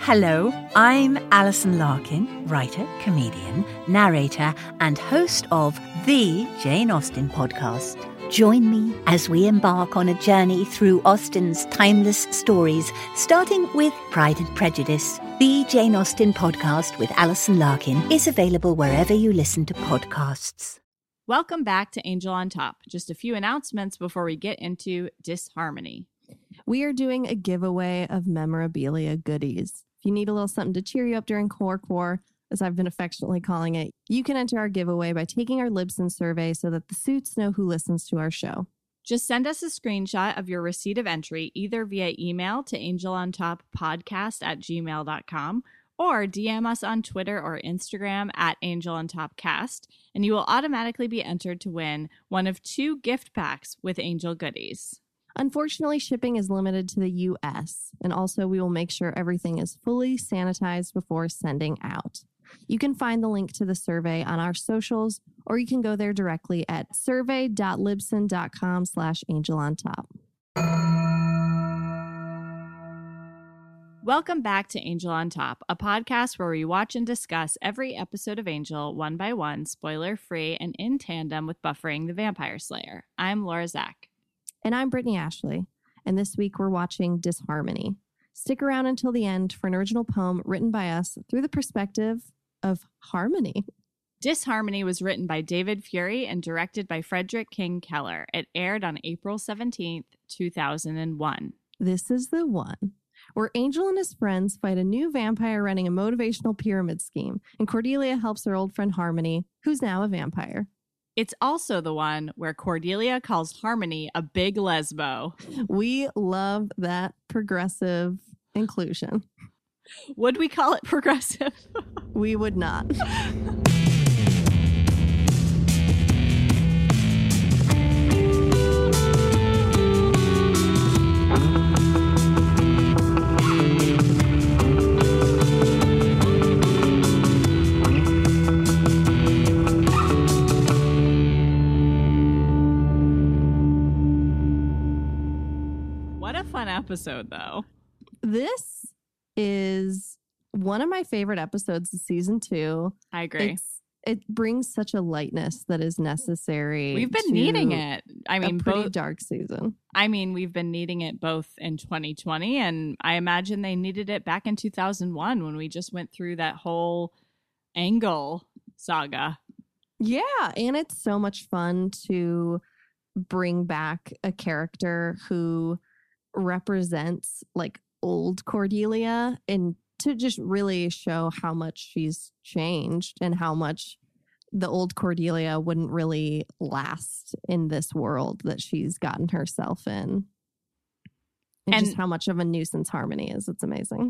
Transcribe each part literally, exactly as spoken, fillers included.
Hello, I'm Alison Larkin, writer, comedian, narrator, and host of the Jane Austen podcast. Join me as we embark on a journey through Austen's timeless stories, starting with Pride and Prejudice. The Jane Austen podcast with Alison Larkin is available wherever you listen to podcasts. Welcome back to Angel on Top. Just a few announcements before we get into Disharmony. We are doing a giveaway of memorabilia goodies. If you need a little something to cheer you up during Core Core, as I've been affectionately calling it, you can enter our giveaway by taking our Libsyn survey so that the suits know who listens to our show. Just send us a screenshot of your receipt of entry, either via email to angelontoppodcast at gmail dot com or D M us on Twitter or Instagram at angelontopcast, and you will automatically be entered to win one of two gift packs with Angel goodies. Unfortunately, shipping is limited to the U S, and also we will make sure everything is fully sanitized before sending out. You can find the link to the survey on our socials, or you can go there directly at survey.libsyn.com slash angelontop. Welcome back to Angel on Top, a podcast where we watch and discuss every episode of Angel one by one, spoiler-free, and in tandem with Buffering the Vampire Slayer. I'm Laura Zach. And I'm Brittany Ashley, and this week we're watching Disharmony. Stick around until the end for an original poem written by us through the perspective of harmony. Disharmony was written by David Fury and directed by Frederick King Keller. It aired on April seventeenth, two thousand one. This is the one where Angel and his friends fight a new vampire running a motivational pyramid scheme, and Cordelia helps her old friend Harmony, who's now a vampire. It's also the one where Cordelia calls Harmony a big lesbo. We love that progressive inclusion. Would we call it progressive? We would not. Episode though. This is one of my favorite episodes of season two. I agree. It's, it brings such a lightness that is necessary. We've been needing it. I mean, a pretty both, dark season. I mean, we've been needing it both in twenty twenty, and I imagine they needed it back in two thousand one when we just went through that whole Angle saga. Yeah, and it's so much fun to bring back a character who represents like old Cordelia, and to just really show how much she's changed and how much the old Cordelia wouldn't really last in this world that she's gotten herself in. And, and just how much of a nuisance Harmony is. It's amazing.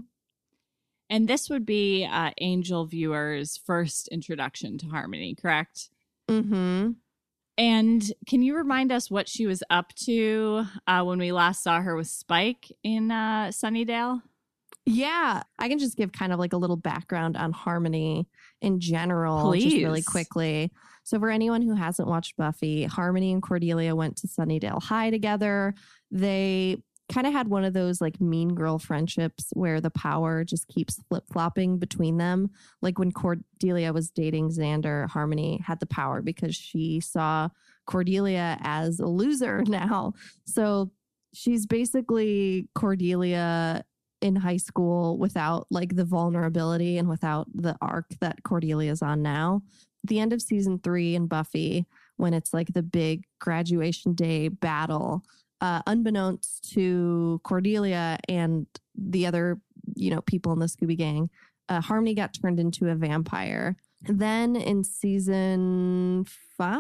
And this would be uh, Angel viewers' first introduction to Harmony, correct? Mm-hmm. And can you remind us what she was up to uh, when we last saw her with Spike in uh, Sunnydale? Yeah, I can just give kind of like a little background on Harmony in general, Please. Just really quickly. So for anyone who hasn't watched Buffy, Harmony and Cordelia went to Sunnydale High together. They kind of had one of those like mean girl friendships where the power just keeps flip-flopping between them. Like when Cordelia was dating Xander, Harmony had the power because she saw Cordelia as a loser now. So she's basically Cordelia in high school without like the vulnerability and without the arc that Cordelia's on now. At the end of season three in Buffy, when it's like the big graduation day battle, Uh, unbeknownst to Cordelia and the other, you know, people in the Scooby Gang, uh, Harmony got turned into a vampire. Then in season five,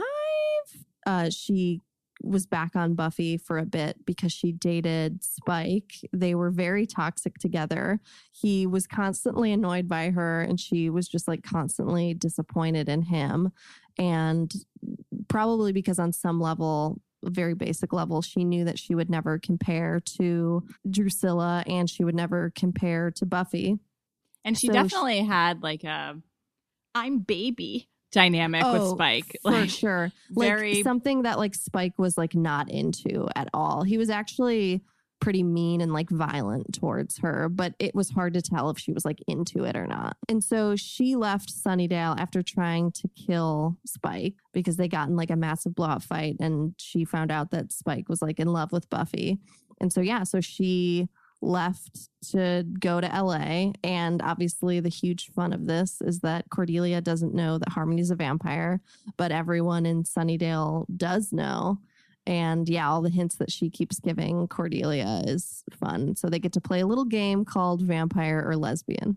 uh, she was back on Buffy for a bit because she dated Spike. They were very toxic together. He was constantly annoyed by her, and she was just like constantly disappointed in him. And probably because on some level, very basic level, she knew that she would never compare to Drusilla and she would never compare to Buffy. And she so definitely she, had like a I'm baby dynamic oh, with Spike. For like, sure. Like very... something that like Spike was like not into at all. He was actually pretty mean and like violent towards her, but it was hard to tell if she was like into it or not. And so she left Sunnydale after trying to kill Spike because they got in like a massive blowout fight, and she found out that Spike was like in love with Buffy. And so, yeah, so she left to go to L A. And obviously the huge fun of this is that Cordelia doesn't know that Harmony's a vampire, but everyone in Sunnydale does know. And yeah, all the hints that she keeps giving Cordelia is fun. So they get to play a little game called Vampire or Lesbian.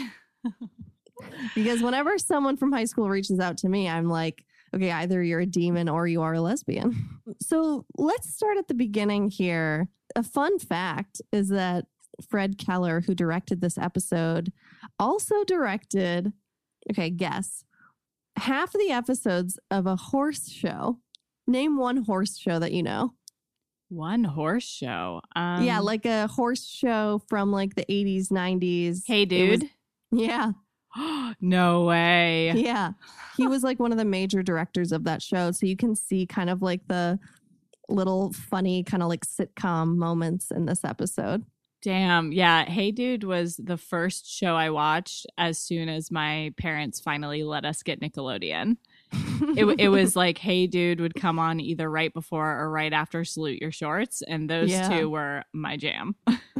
Because whenever someone from high school reaches out to me, I'm like, okay, either you're a demon or you are a lesbian. So let's start at the beginning here. A fun fact is that Fred Keller, who directed this episode, also directed, okay, guess, half of the episodes of a horse show. Name one horse show that you know. One horse show? Um, yeah, like a horse show from like the eighties, nineties. Hey, dude. Was, yeah. No way. Yeah. He was like one of the major directors of that show. So you can see kind of like the little funny kind of like sitcom moments in this episode. Damn. Yeah. Hey Dude was the first show I watched as soon as my parents finally let us get Nickelodeon. it, it was like Hey Dude would come on either right before or right after Salute Your Shorts. And those yeah. two were my jam.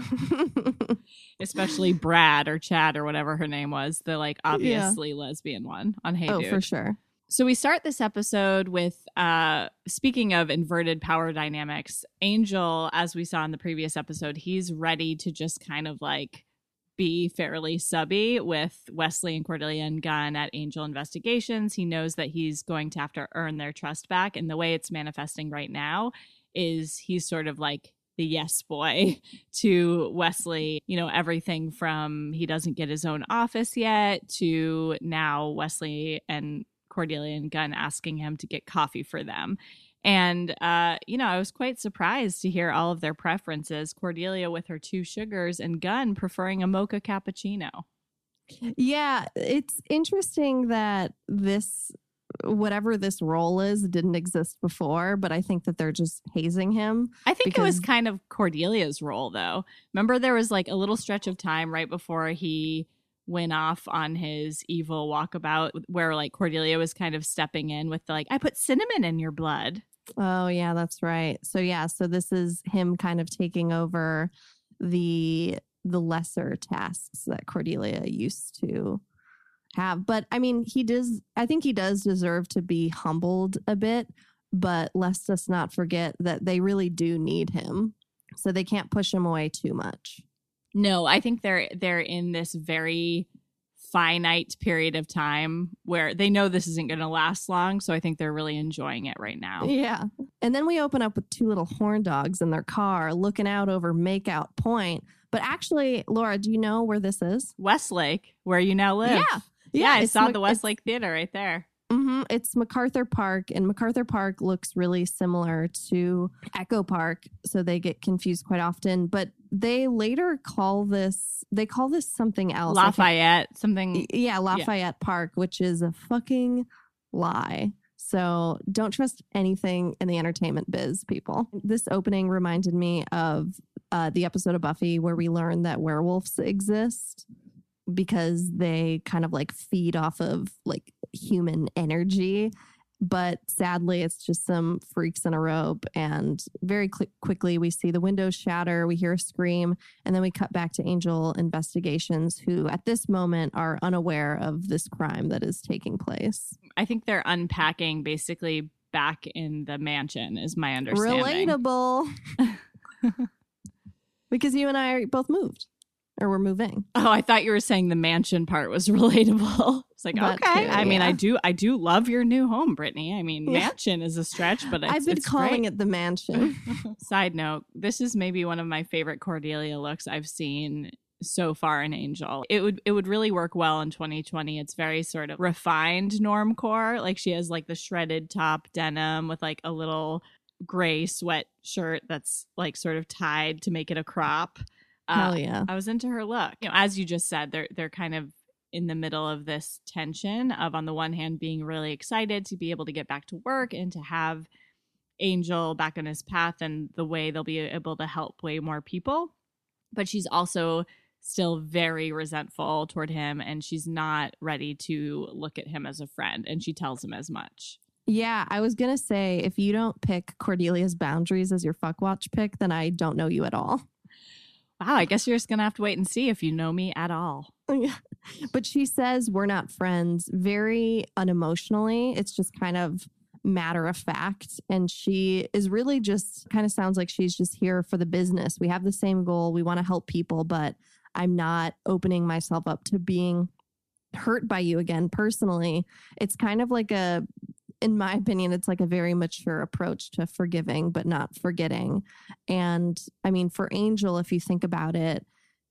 Especially Brad or Chad or whatever her name was. The like obviously yeah. lesbian one on Hey oh, Dude. Oh, for sure. So we start this episode with, uh, speaking of inverted power dynamics, Angel, as we saw in the previous episode, he's ready to just kind of like be fairly subby with Wesley and Cordelia and Gunn at Angel Investigations. He knows that he's going to have to earn their trust back. And the way it's manifesting right now is he's sort of like the yes boy to Wesley, you know, everything from he doesn't get his own office yet to now Wesley and Cordelia and Gunn asking him to get coffee for them. And, uh, you know, I was quite surprised to hear all of their preferences. Cordelia with her two sugars and Gunn preferring a mocha cappuccino. Yeah, it's interesting that this, whatever this role is, didn't exist before, but I think that they're just hazing him. I think because... it was kind of Cordelia's role, though. Remember, there was like a little stretch of time right before he went off on his evil walkabout where like Cordelia was kind of stepping in with the, like, I put cinnamon in your blood. Oh, yeah, that's right. So, yeah, so this is him kind of taking over the the lesser tasks that Cordelia used to have. But I mean, he does, I think he does deserve to be humbled a bit, but let's just not forget that they really do need him. So they can't push him away too much. No, I think they're they're in this very finite period of time where they know this isn't going to last long. So I think they're really enjoying it right now. Yeah. And then we open up with two little horn dogs in their car looking out over Makeout Point. But actually, Laura, do you know where this is? Westlake, where you now live. Yeah. Yeah, yeah I saw the Westlake Theater right there. Mm-hmm. It's MacArthur Park, and MacArthur Park looks really similar to Echo Park, so they get confused quite often. But they later call this, they call this something else. Lafayette, something. Yeah, Lafayette yeah. Park, which is a fucking lie. So don't trust anything in the entertainment biz, people. This opening reminded me of uh, the episode of Buffy where we learned that werewolves exist because they kind of like feed off of like human energy. But sadly, it's just some freaks in a robe. And very cl- quickly, we see the windows shatter. We hear a scream. And then we cut back to Angel Investigations, who at this moment are unaware of this crime that is taking place. I think they're unpacking basically back in the mansion, is my understanding. Relatable. Because you and I are both moved. Or we're moving. Oh, I thought you were saying the mansion part was relatable. It's like, that okay. Too, I mean, yeah. I do I do love your new home, Brittany. I mean, yeah. mansion is a stretch, but it's, I've been it's calling great. it the mansion. Side note, this is maybe one of my favorite Cordelia looks I've seen so far in Angel. It would it would really work well in twenty twenty. It's very sort of refined normcore. Like she has like the shredded top denim with like a little gray sweatshirt that's like sort of tied to make it a crop. Hell uh, yeah. I was into her look. You know, as you just said, they're they're kind of in the middle of this tension of, on the one hand, being really excited to be able to get back to work and to have Angel back on his path and the way they'll be able to help way more people. But she's also still very resentful toward him, and she's not ready to look at him as a friend. And she tells him as much. Yeah, I was going to say, if you don't pick Cordelia's boundaries as your fuck watch pick, then I don't know you at all. Wow, I guess you're just going to have to wait and see if you know me at all. But she says we're not friends very unemotionally. It's just kind of matter of fact. And she is really just kind of sounds like she's just here for the business. We have the same goal. We want to help people, but I'm not opening myself up to being hurt by you again personally. It's kind of like a, in my opinion, it's like a very mature approach to forgiving, but not forgetting. And I mean, for Angel, if you think about it,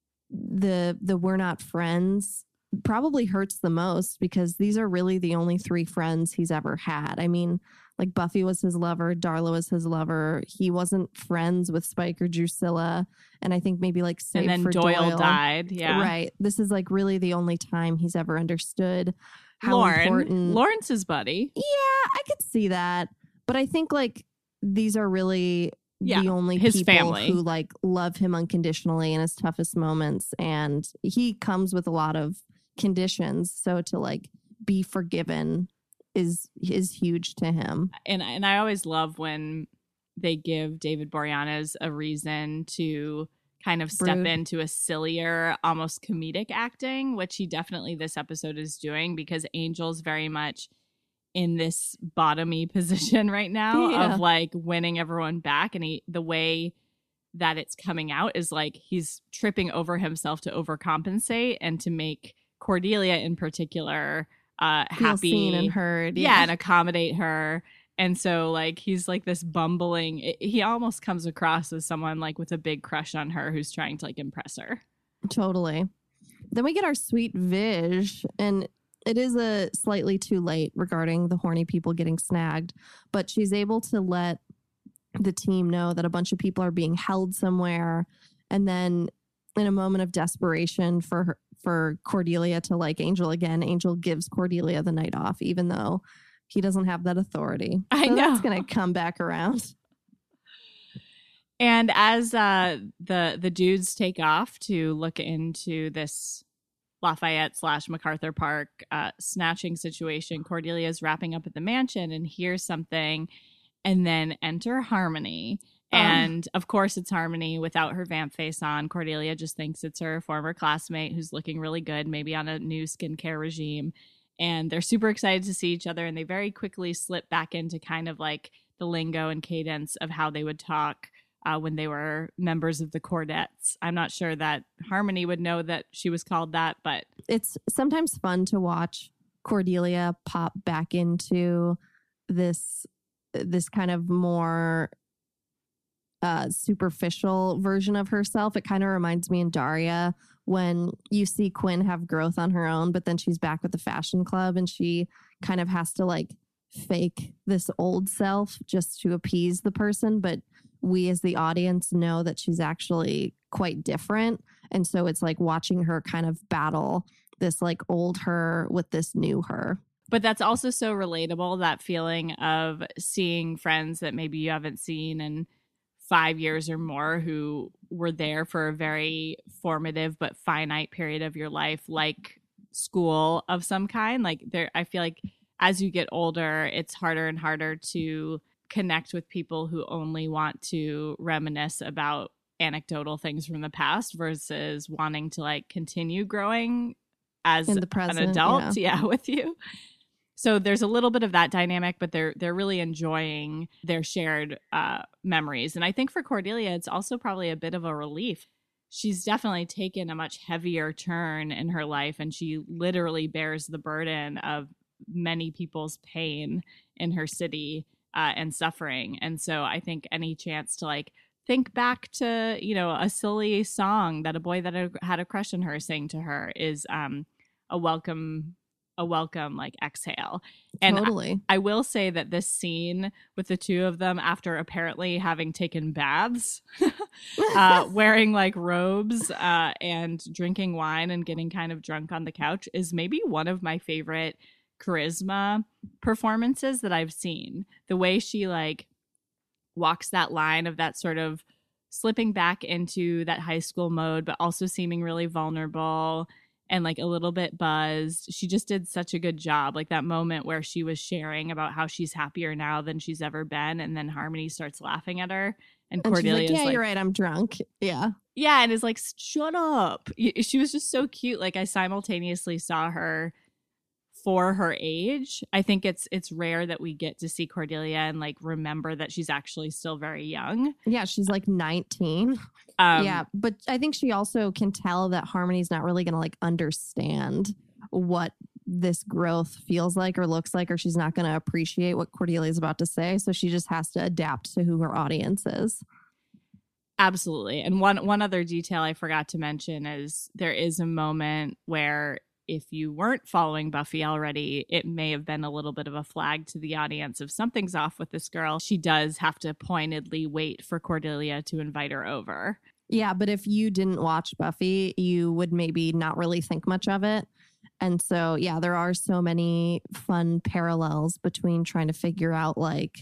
the the we're not friends probably hurts the most because these are really the only three friends he's ever had. I mean, like Buffy was his lover, Darla was his lover. He wasn't friends with Spike or Drusilla. And I think maybe like save and then for Doyle, Doyle died. Yeah. Right. This is like really the only time he's ever understood how Lauren. important. Lawrence his buddy. Yeah, I could see that. But I think like these are really Yeah, the only his people family. who like love him unconditionally in his toughest moments. And he comes with a lot of conditions. So to like be forgiven is is huge to him. And and I always love when they give David Boreanaz a reason to kind of step Brood. into a sillier, almost comedic acting, which he definitely this episode is doing because Angel's very much in this bottomy position right now Yeah. of like winning everyone back. And he the way that it's coming out is like he's tripping over himself to overcompensate and to make Cordelia in particular uh Feel happy seen and heard. yeah, and accommodate her. And so like he's like this bumbling it, he almost comes across as someone like with a big crush on her who's trying to like impress her. Totally. Then we get our sweet Vish, and it is a slightly too late regarding the horny people getting snagged, but she's able to let the team know that a bunch of people are being held somewhere. And then in a moment of desperation for her, for Cordelia to like Angel again, Angel gives Cordelia the night off, even though he doesn't have that authority. I so know. That's going to come back around. And as uh, the the dudes take off to look into this Lafayette slash MacArthur Park uh, snatching situation, Cordelia's wrapping up at the mansion and hears something, and then enter Harmony. Um. And of course, it's Harmony without her vamp face on. Cordelia just thinks it's her former classmate who's looking really good, maybe on a new skincare regime. And they're super excited to see each other. And they very quickly slip back into kind of like the lingo and cadence of how they would talk uh, when they were members of the Cordettes. I'm not sure that Harmony would know that she was called that, but It's sometimes fun to watch Cordelia pop back into this this kind of more uh, superficial version of herself. It kind of reminds me in Daria when you see Quinn have growth on her own, but then she's back with the fashion club and she kind of has to like fake this old self just to appease the person. But we as the audience know that she's actually quite different. And so it's like watching her kind of battle this like old her with this new her. But that's also so relatable, that feeling of seeing friends that maybe you haven't seen in five years or more who were there for a very formative but finite period of your life, like school of some kind. Like there, I feel like as you get older, it's harder and harder to connect with people who only want to reminisce about anecdotal things from the past versus wanting to like continue growing as In the present, an adult, yeah. yeah, with you. So there's a little bit of that dynamic, but they're they're really enjoying their shared uh, memories. And I think for Cordelia, it's also probably a bit of a relief. She's definitely taken a much heavier turn in her life, and she literally bears the burden of many people's pain in her city uh, and suffering. And so I think any chance to like think back to, you know, a silly song that a boy that had a crush on her sang to her is um, a welcome a welcome like exhale. And Totally. I, I will say that this scene with the two of them after apparently having taken baths, uh, wearing like robes uh, and drinking wine and getting kind of drunk on the couch is maybe one of my favorite charisma performances that I've seen. The way she like walks that line of that sort of slipping back into that high school mode, but also seeming really vulnerable and like a little bit buzzed. She just did such a good job. Like that moment where she was sharing about how she's happier now than she's ever been. And then Harmony starts laughing at her. And, And Cordelia she's is like, yeah, like, you're right. I'm drunk. Yeah. yeah. And is like, shut up. She was just so cute. Like I simultaneously saw her for her age. I think it's it's rare that we get to see Cordelia and like remember that she's actually still very young. Yeah. She's like nineteen. Um, yeah. But I think she also can tell that Harmony's not really going to like understand what this growth feels like or looks like, or she's not going to appreciate what Cordelia's about to say. So she just has to adapt to who her audience is. Absolutely. And one one other detail I forgot to mention is there is a moment where if you weren't following Buffy already, it may have been a little bit of a flag to the audience of something's off with this girl. She does have to pointedly wait for Cordelia to invite her over. Yeah, but if you didn't watch Buffy, you would maybe not really think much of it. And so, yeah, there are so many fun parallels between trying to figure out, like,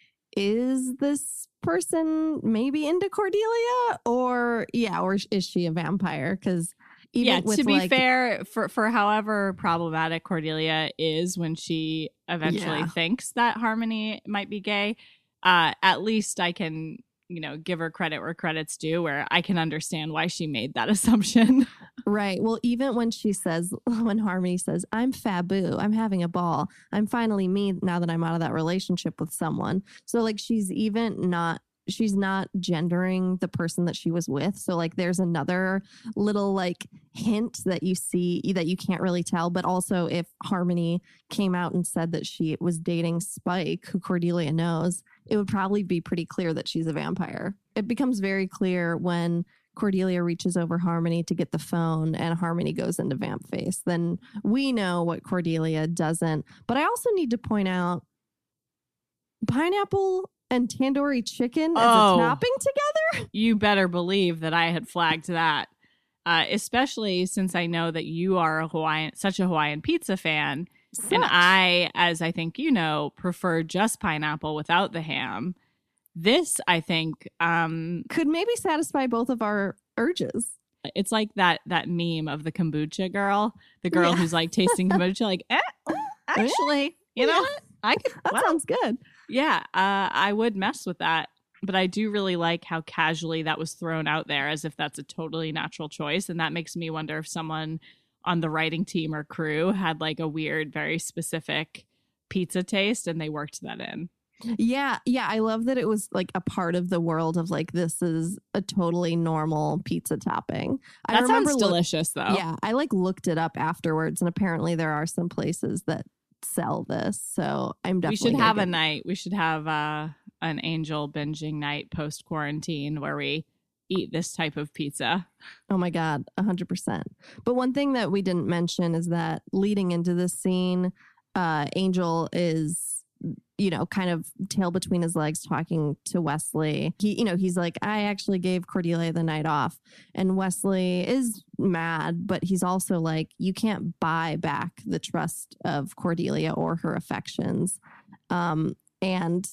is this person maybe into Cordelia? Or, yeah, or is she a vampire? Because even yeah, with, to be like, fair, for, for however problematic Cordelia is when she eventually Yeah. thinks that Harmony might be gay, uh, at least I can, you know, give her credit where credit's due, where I can understand why she made that assumption. Right. Well, even when she says, when Harmony says, I'm Fabu, I'm having a ball, I'm finally me now that I'm out of that relationship with someone. So like she's even not, she's not gendering the person that she was with. So like there's another little like hint that you see that you can't really tell. But also if Harmony came out and said that she was dating Spike, who Cordelia knows, it would probably be pretty clear that she's a vampire. It becomes very clear when Cordelia reaches over Harmony to get the phone and Harmony goes into vamp face. Then we know what Cordelia doesn't. But I also need to point out pineapple and tandoori chicken as Oh. a topping together. You better believe that I had flagged that, uh, especially since I know that you are a Hawaiian, such a Hawaiian pizza fan. And Such. I, as I think you know, prefer just pineapple without the ham. This, I think, um, could maybe satisfy both of our urges. it's like that that meme of the kombucha girl, the girl Yeah. who's like tasting kombucha, like, eh, actually, you know, I could. That well, sounds good. yeah, uh, I would mess with that. But I do really like how casually that was thrown out there as if that's a totally natural choice. And that makes me wonder if someone on the writing team or crew had like a weird, very specific pizza taste and they worked that in. Yeah, yeah. I love that it was like a part of the world of like, this is a totally normal pizza topping. I That remember sounds look- delicious, though. Yeah, I like looked it up afterwards, and apparently there are some places that sell this. So I'm we definitely should gonna have get- a night. We should have uh, an Angel binging night post quarantine where we eat this type of pizza. Oh my God, a hundred percent. But one thing that we didn't mention is that leading into this scene, uh, Angel is, you know, kind of tail between his legs talking to Wesley. He, you know, he's like, I actually gave Cordelia the night off. And Wesley is mad, but he's also like, you can't buy back the trust of Cordelia or her affections. Um, and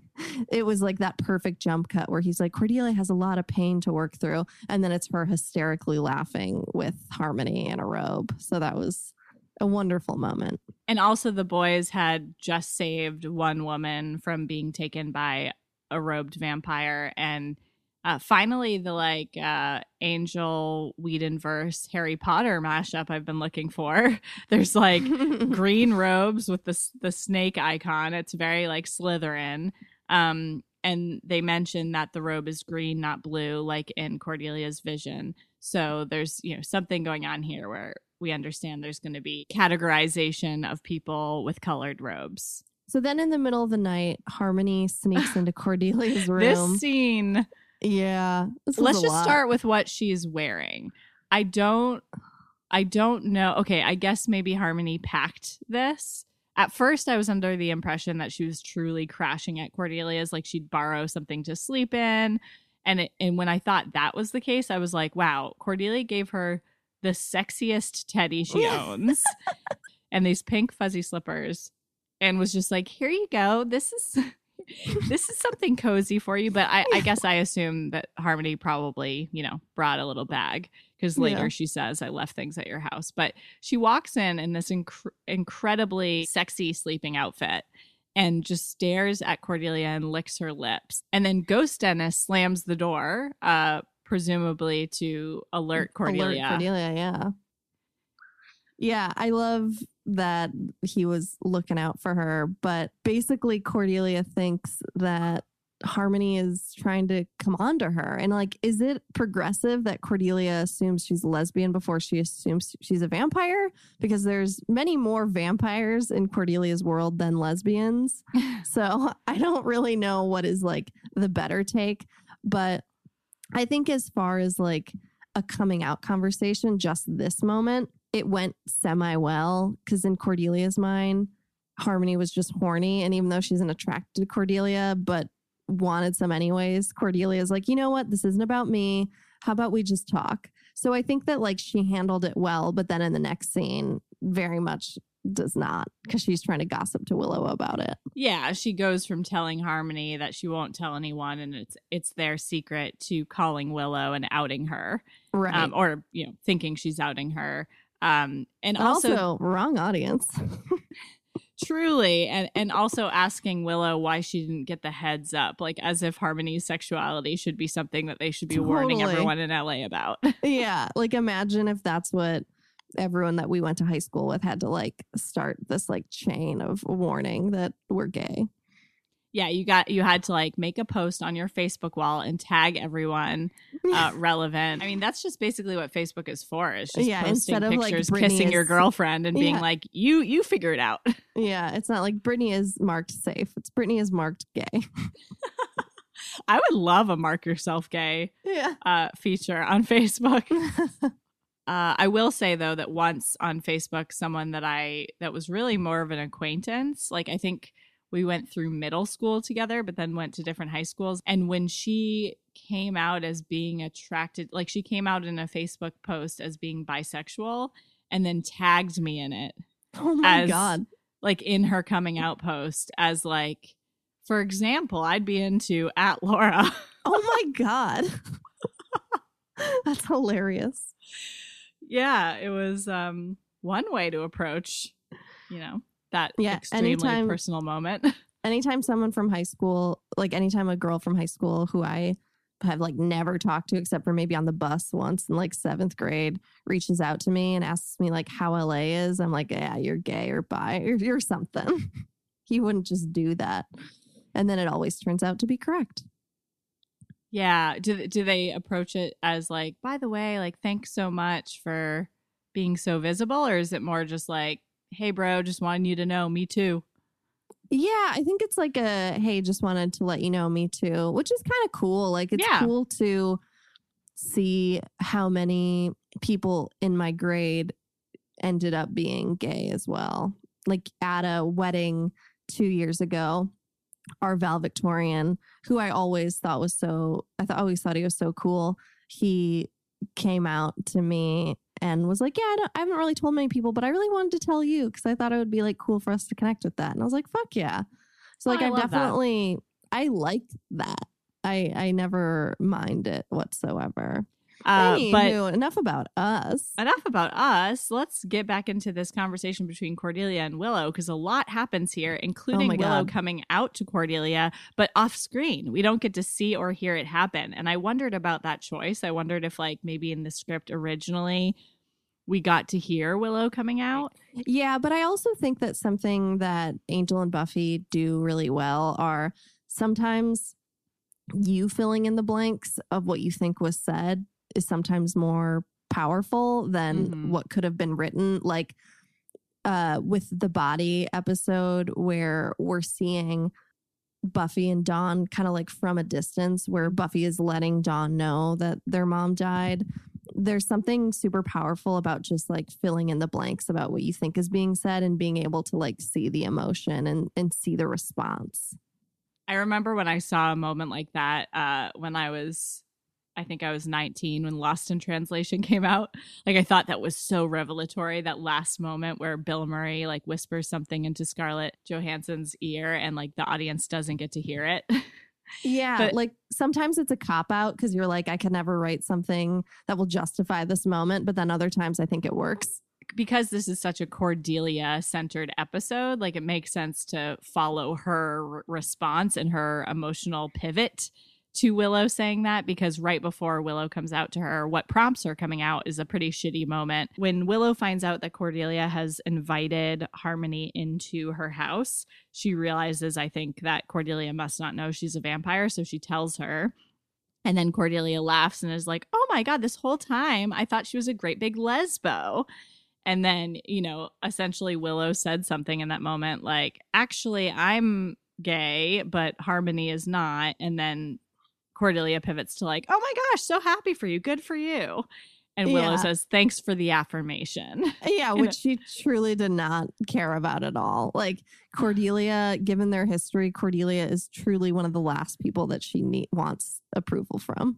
it was like that perfect jump cut where he's like, Cordelia has a lot of pain to work through. And then it's her hysterically laughing with Harmony in a robe. So that was a wonderful moment. And also the boys had just saved one woman from being taken by a robed vampire. And uh, finally, the like uh, Angel Whedonverse Harry Potter mashup I've been looking for. There's like green robes with the, the snake icon. It's very like Slytherin. Um, and they mention that the robe is green, not blue, like in Cordelia's vision. So there's, you know, something going on here where we understand there's going to be categorization of people with colored robes. So then in the middle of the night, Harmony sneaks into Cordelia's room. This scene, yeah. This was let's a just lot. start with what she's wearing. I don't, I don't know. Okay, I guess maybe Harmony packed this. At first, I was under the impression that she was truly crashing at Cordelia's, like she'd borrow something to sleep in. And it, and when I thought that was the case, I was like, wow, Cordelia gave her the sexiest teddy she owns and these pink fuzzy slippers and was just like, here you go. This is This is something cozy for you, but I, I guess I assume that Harmony probably, you know, brought a little bag because later Yeah. she says, I left things at your house. But she walks in in this inc- incredibly sexy sleeping outfit and just stares at Cordelia and licks her lips. And then Ghost Dennis slams the door, uh, presumably to alert Cordelia. Alert Cordelia, yeah. Yeah, I love that he was looking out for her, but basically Cordelia thinks that Harmony is trying to come on to her. And like, is it progressive that Cordelia assumes she's a lesbian before she assumes she's a vampire? Because there's many more vampires in Cordelia's world than lesbians. So I don't really know what is like the better take, but I think as far as like a coming out conversation, just this moment, it went semi well because in Cordelia's mind, Harmony was just horny. And even though she's an attracted to Cordelia, but wanted some anyways, Cordelia's like, you know what? This isn't about me. How about we just talk? So I think that like she handled it well, but then in the next scene, very much does not because she's trying to gossip to Willow about it. Yeah, she goes from telling Harmony that she won't tell anyone and it's it's their secret to calling Willow and outing her. Right. Um, or, you know, thinking she's outing her. Um, and also, also wrong audience. Truly, and and also asking Willow why she didn't get the heads up, like as if Harmony's sexuality should be something that they should be Totally. warning everyone in L A about. Yeah, like imagine if that's what everyone that we went to high school with had to like start this like chain of warning that we're gay. Yeah, you got you had to like make a post on your Facebook wall and tag everyone uh, relevant. I mean, that's just basically what Facebook is for. Is just Yeah, posting instead of, like, pictures, Britney kissing your is- girlfriend, and being Yeah. like, "You you figure it out." Yeah, it's not like Britney is marked safe. It's Britney is marked gay. I would love a mark yourself gay Yeah. uh, feature on Facebook. Uh, I will say though that once on Facebook, someone that I that was really more of an acquaintance, like I think we went through middle school together, but then went to different high schools. And when she came out as being attracted, like she came out in a Facebook post as being bisexual, and then tagged me in it, Oh my As- God. like in her coming out post, as like, for example, I'd be into at Laura. Oh my God. That's hilarious. Yeah, it was um one way to approach, you know, that Yeah, extremely anytime- personal moment. Anytime someone from high school, like anytime a girl from high school who I have like never talked to except for maybe on the bus once in like seventh grade reaches out to me and asks me like how L A is, I'm like, yeah, you're gay or bi or you're something. You wouldn't just do that. And then it always turns out to be correct. Yeah. Do do they approach it as like, by the way, like, thanks so much for being so visible? Or is it more just like, hey, bro, just wanting you to know, me too? Yeah, I think it's like a, hey, just wanted to let you know, me too, which is kind of cool. Like it's Yeah. cool to see how many people in my grade ended up being gay as well. Like at a wedding two years ago, our valedictorian, who I always thought was so, I th- always thought he was so cool. He came out to me and was like, yeah, I, don't, I haven't really told many people, but I really wanted to tell you because I thought it would be like cool for us to connect with that. And I was like, fuck yeah. So like, Oh, I I, love that. definitely, I like that. I, I never mind it whatsoever. Uh, but Anywho, enough about us. enough about us. Let's get back into this conversation between Cordelia and Willow, because a lot happens here, including my Willow God. coming out to Cordelia, but off screen. We don't get to see or hear it happen. And I wondered about that choice. I wondered if, like, maybe in the script originally we got to hear Willow coming out. Yeah, but I also think that something that Angel and Buffy do really well are sometimes you filling in the blanks of what you think was said is sometimes more powerful than Mhm. what could have been written. Like uh, with the body episode where we're seeing Buffy and Dawn kind of like from a distance where Buffy is letting Dawn know that their mom died. There's something super powerful about just like filling in the blanks about what you think is being said and being able to like see the emotion and, and see the response. I remember when I saw a moment like that uh, when I was, I think I was nineteen when Lost in Translation came out. Like, I thought that was so revelatory, that last moment where Bill Murray like whispers something into Scarlett Johansson's ear and like the audience doesn't get to hear it. Yeah, But- like sometimes it's a cop out because you're like, I can never write something that will justify this moment. But then other times I think it works. Because this is such a Cordelia centered episode, like it makes sense to follow her r- response and her emotional pivot to Willow saying that, because right before Willow comes out to her, what prompts her coming out is a pretty shitty moment. When Willow finds out that Cordelia has invited Harmony into her house, she realizes, I think, that Cordelia must not know she's a vampire, so she tells her. And then Cordelia laughs and is like, oh my God, this whole time I thought she was a great big lesbo. And then, you know, essentially Willow said something in that moment like, actually, I'm gay, but Harmony is not. And then Cordelia pivots to like, oh my gosh, so happy for you. Good for you. And Willow Yeah. says, thanks for the affirmation. Yeah, You which she truly did not care about at all. Like Cordelia, given their history, Cordelia is truly one of the last people that she need, wants approval from.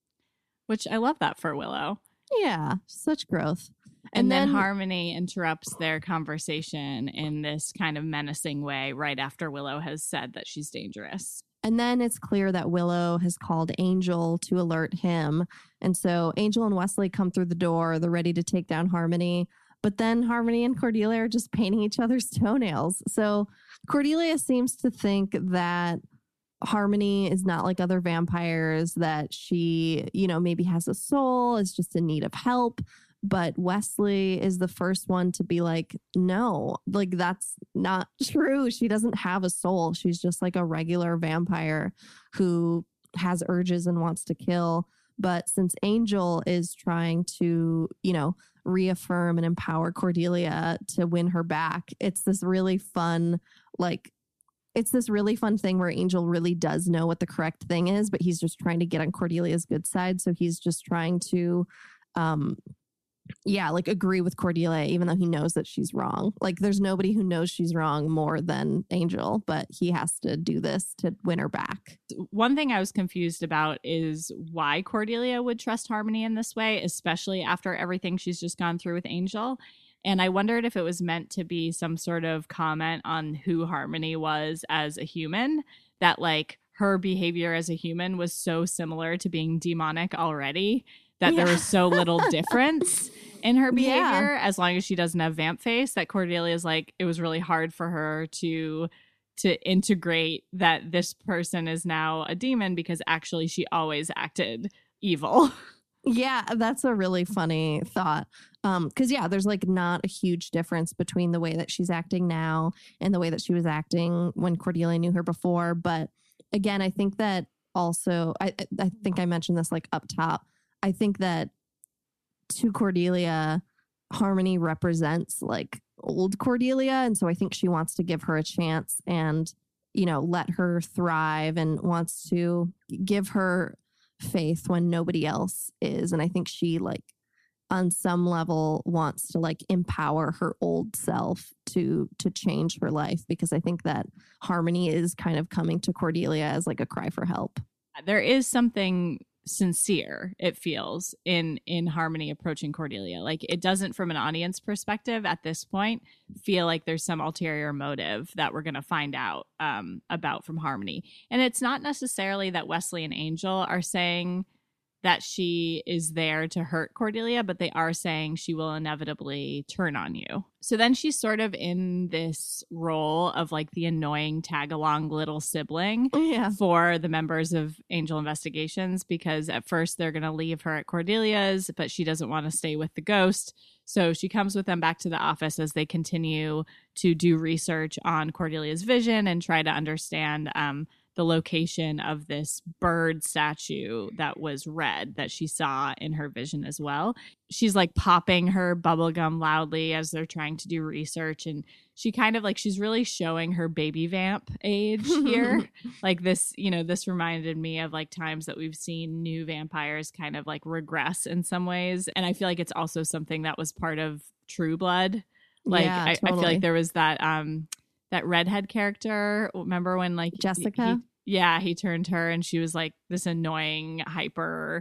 Which I love that for Willow. Yeah, such growth. And, and then, then Harmony interrupts their conversation in this kind of menacing way right after Willow has said that she's dangerous. And then it's clear that Willow has called Angel to alert him. And so Angel and Wesley come through the door. They're ready to take down Harmony. But then Harmony and Cordelia are just painting each other's toenails. So Cordelia seems to think that Harmony is not like other vampires, that she, you know, maybe has a soul, is just in need of help. But Wesley is the first one to be like, no, like that's not true. She doesn't have a soul. She's just like a regular vampire who has urges and wants to kill. But since Angel is trying to, you know, reaffirm and empower Cordelia to win her back, it's this really fun, like, it's this really fun thing where Angel really does know what the correct thing is, but he's just trying to get on Cordelia's good side. So he's just trying to, um, yeah, like agree with Cordelia, even though he knows that she's wrong. Like there's nobody who knows she's wrong more than Angel, but he has to do this to win her back. One thing I was confused about is why Cordelia would trust Harmony in this way, especially after everything she's just gone through with Angel. And I wondered if it was meant to be some sort of comment on who Harmony was as a human, that like her behavior as a human was so similar to being demonic already that yeah. there was so little difference in her behavior yeah. as long as she doesn't have vamp face, that Cordelia's like, it was really hard for her to to integrate that this person is now a demon because actually she always acted evil. Yeah, that's a really funny thought. Um, because yeah, there's like not a huge difference between the way that she's acting now and the way that she was acting when Cordelia knew her before. But again, I think that also, I I think I mentioned this like up top. I think that to Cordelia, Harmony represents like old Cordelia. And so I think she wants to give her a chance and, you know, let her thrive and wants to give her faith when nobody else is. And I think she like on some level wants to like empower her old self to to change her life, because I think that Harmony is kind of coming to Cordelia as like a cry for help. There is something sincere, it feels, in in Harmony approaching Cordelia. Like it doesn't, from an audience perspective at this point, feel like there's some ulterior motive that we're going to find out um about from Harmony. And it's not necessarily that Wesley and Angel are saying that she is there to hurt Cordelia, but they are saying she will inevitably turn on you. So then she's sort of in this role of like the annoying tag-along little sibling yeah. for the members of Angel Investigations, because at first they're going to leave her at Cordelia's, but she doesn't want to stay with the ghost. So she comes with them back to the office as they continue to do research on Cordelia's vision and try to understand um, the location of this bird statue that was red that she saw in her vision as well. She's like popping her bubblegum loudly as they're trying to do research. And she kind of like, she's really showing her baby vamp age here. Like this, you know, this reminded me of like times that we've seen new vampires kind of like regress in some ways. And I feel like it's also something that was part of True Blood. Like yeah, I, totally. I feel like there was that, um, that redhead character. Remember when like Jessica? He, yeah, he turned her and she was like this annoying, hyper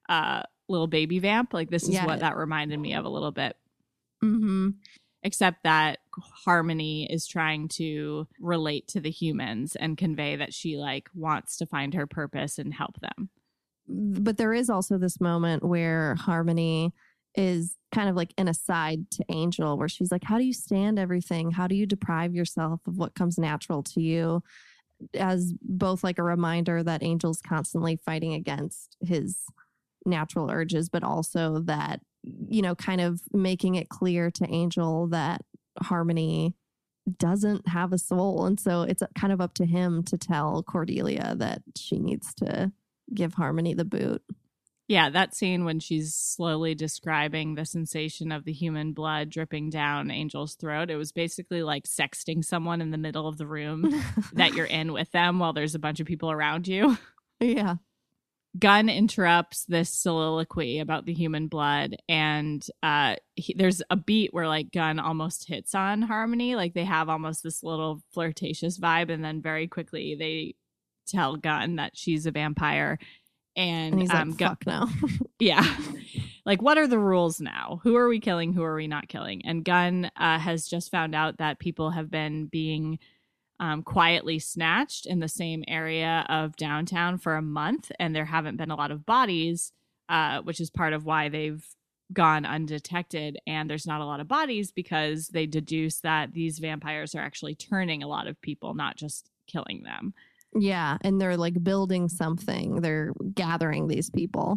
uh, little baby vamp. Like this is Yeah. what that reminded me of a little bit. Mm-hmm. Except that Harmony is trying to relate to the humans and convey that she like wants to find her purpose and help them. But there is also this moment where Harmony is kind of like an aside to Angel, where she's like, how do you stand everything? How do you deprive yourself of what comes natural to you? As both like a reminder that Angel's constantly fighting against his natural urges, but also that, you know, kind of making it clear to Angel that Harmony doesn't have a soul. And so it's kind of up to him to tell Cordelia that she needs to give Harmony the boot. Yeah, that scene when she's slowly describing the sensation of the human blood dripping down Angel's throat, it was basically like sexting someone in the middle of the room that you're in with them while there's a bunch of people around you. Yeah. Gunn interrupts this soliloquy about the human blood, and uh, he, there's a beat where like Gunn almost hits on Harmony. Like they have almost this little flirtatious vibe, and then very quickly they tell Gunn that she's a vampire. And, and he's um, like, Gunn, fuck no. Yeah. Like, what are the rules now? Who are we killing? Who are we not killing? And Gunn uh, has just found out that people have been being um, quietly snatched in the same area of downtown for a month, and there haven't been a lot of bodies, uh, which is part of why they've gone undetected. And there's not a lot of bodies because they deduce that these vampires are actually turning a lot of people, not just killing them. Yeah, and they're like building something. They're gathering these people.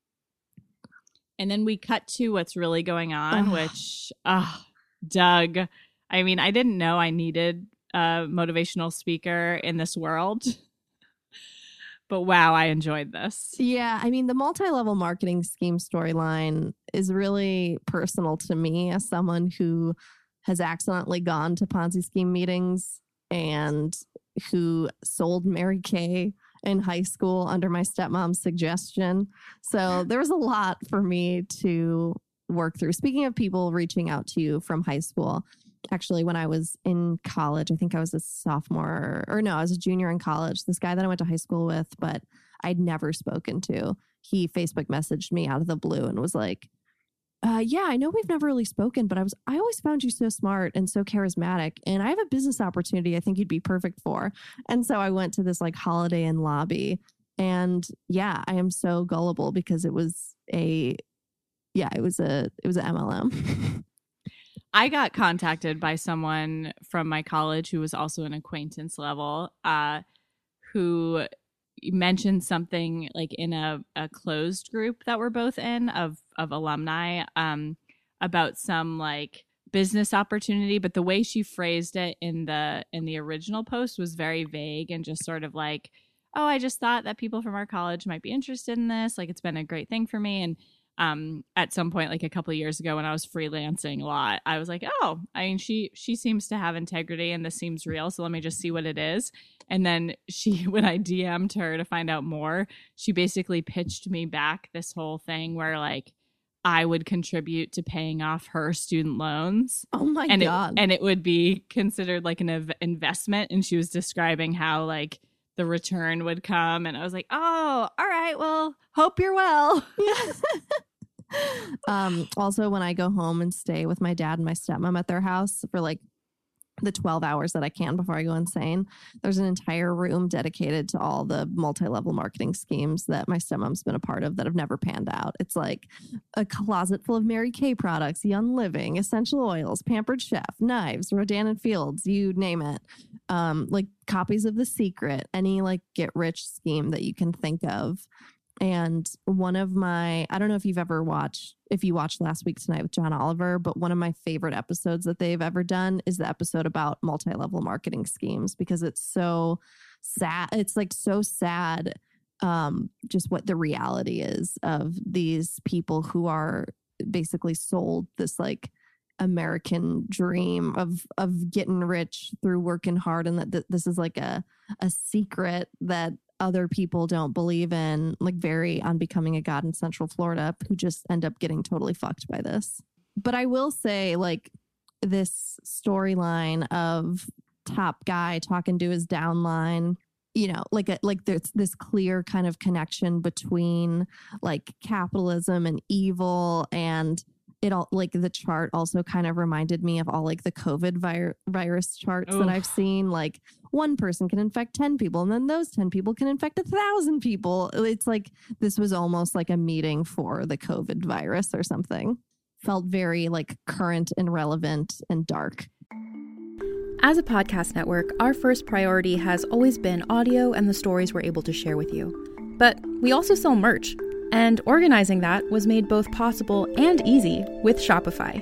And then we cut to what's really going on, which, uh, Doug, I mean, I didn't know I needed a motivational speaker in this world. But wow, I enjoyed this. Yeah, I mean, the multi-level marketing scheme storyline is really personal to me as someone who has accidentally gone to Ponzi scheme meetings and who sold Mary Kay in high school under my stepmom's suggestion. So there was a lot for me to work through. Speaking of people reaching out to you from high school, actually, when I was in college, I think I was a sophomore, or no, I was a junior in college. This guy that I went to high school with, but I'd never spoken to, he Facebook messaged me out of the blue and was like, Uh, yeah, I know we've never really spoken, but I was I always found you so smart and so charismatic, and I have a business opportunity I think you'd be perfect for. And so I went to this like Holiday Inn lobby, and yeah, I am so gullible because it was a yeah, it was a it was an M L M. I got contacted by someone from my college who was also an acquaintance level, uh, who mentioned something like in a, a closed group that we're both in of of alumni um about some like business opportunity, but the way she phrased it in the in the original post was very vague and just sort of like, oh, I just thought that people from our college might be interested in this, like it's been a great thing for me. And um at some point like a couple of years ago when I was freelancing a lot, I was like, oh, I mean she she seems to have integrity and this seems real, so let me just see what it is. And then she, when I D M'd her to find out more, she basically pitched me back this whole thing where like I would contribute to paying off her student loans. Oh my and God. It, and it would be considered like an ev- investment. And she was describing how like the return would come. And I was like, oh, all right, well, hope you're well. um, also, when I go home and stay with my dad and my stepmom at their house for like the twelve hours that I can before I go insane, there's an entire room dedicated to all the multi-level marketing schemes that my stepmom's been a part of that have never panned out. It's like a closet full of Mary Kay products, Young Living, essential oils, Pampered Chef, knives, Rodan and Fields, you name it. Um, like copies of The Secret, any like get rich scheme that you can think of. And one of my, I don't know if you've ever watched, if you watched Last Week Tonight with John Oliver, but one of my favorite episodes that they've ever done is the episode about multi-level marketing schemes, because it's so sad. It's like so sad, um, just what the reality is of these people who are basically sold this like American dream of of getting rich through working hard, and that th- this is like a a secret that other people don't believe in, like very unbecoming a god in Central Florida, who just end up getting totally fucked by this. But I will say, like, this storyline of top guy talking to his downline, you know, like a, like there's this clear kind of connection between like capitalism and evil. And it all, like the chart also kind of reminded me of all like the COVID vir- virus charts Oof. that I've seen. Like one person can infect ten people and then those ten people can infect a thousand people. It's like this was almost like a meeting for the COVID virus or something. Felt very like current and relevant and dark. As a podcast network, our first priority has always been audio and the stories we're able to share with you. But we also sell merch, and organizing that was made both possible and easy with Shopify.